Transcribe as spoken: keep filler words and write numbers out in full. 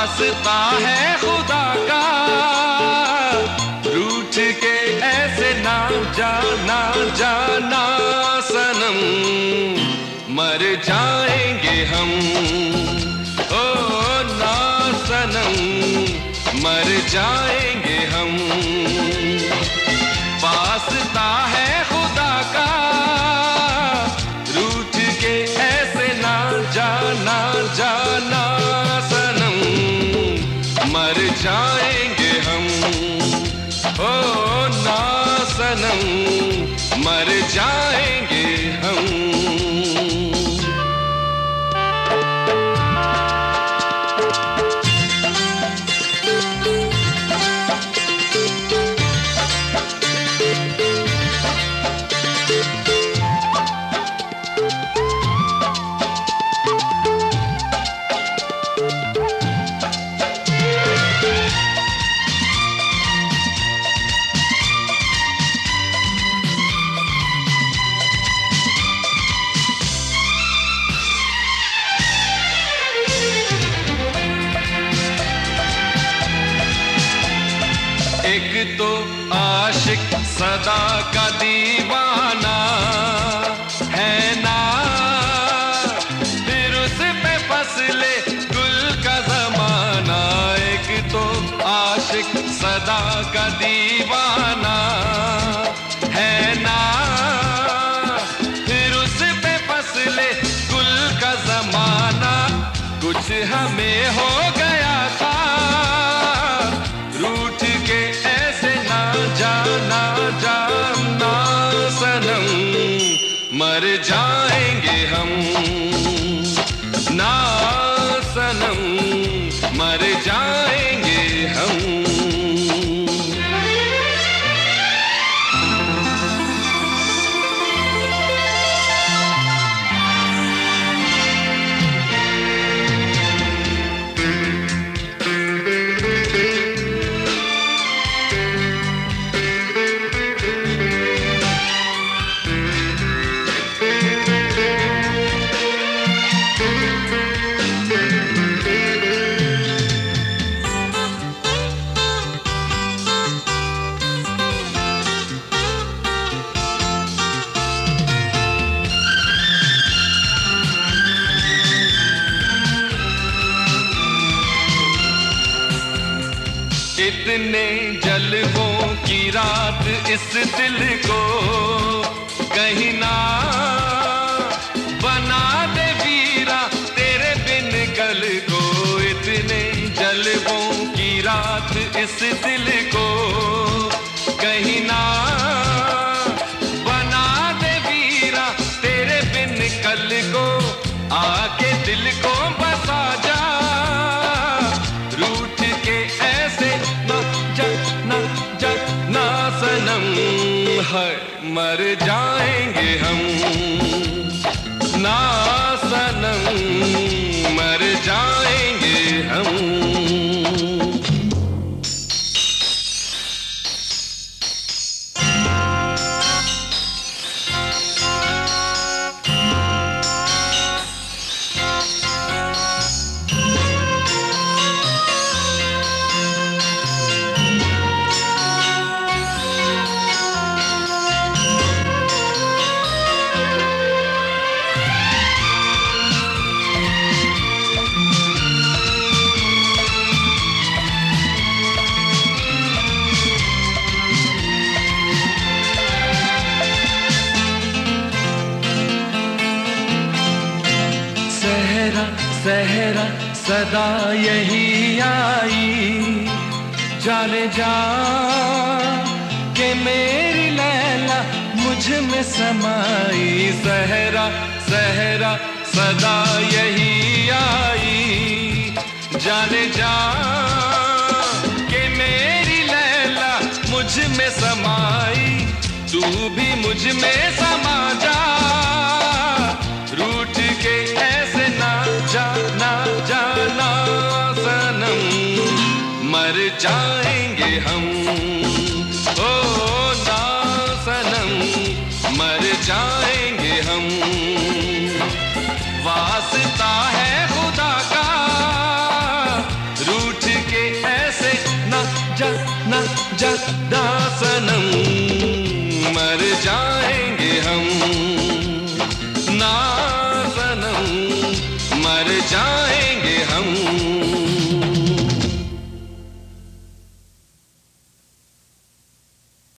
वास्ता है खुदा का, रूठ के ऐसे ना जाना जाना सनम, मर जाएंगे हम। ओ ना सनम, मर जाएंगे हम। वास्ता है खुदा का, रूठ के ऐसे ना जाना जाना सनम, मर जाएंगे हम। ओ ना सनम, मर जाएंगे हम। एक तो आशिक सदा का दीवाना है ना, फिर उस पे फसले गुल का जमाना। एक तो आशिक सदा का दीवाना है ना, फिर उस पे फसले गुल का जमाना। कुछ हमें हो गया था, रूठ के ऐसे ना जाना जाना सनम, मर जाएंगे हम। ना सनम, मर जाएंगे हम। इतने जलवों की रात इस दिल को कहीं ना बना दे वीरा तेरे बिन कल को। इतने जलवों की रात इस दिल को कहीं ना बना दे वीरा तेरे बिन कल को। आके दिल को बसा जा, रूठ के ऐसे ना जाना जाना सनम, है मर जाएंगे हम। ना सनम, मर जाएंगे हम। सहरा सदा यही आई, जाने जा के मेरी लैला मुझ में समाई। सहरा सहरा सदा यही आई, जाने जा के मेरी लैला मुझ में समाई। तू भी मुझ में समा जा, रूठ के ऐसे ना जाना जाना सनम, मर जाएंगे हम। ओ ना सनम, मर जाएंगे हम। वास्ता है खुदा का, रूठ के ऐसे ना जा ना जा ना सनम।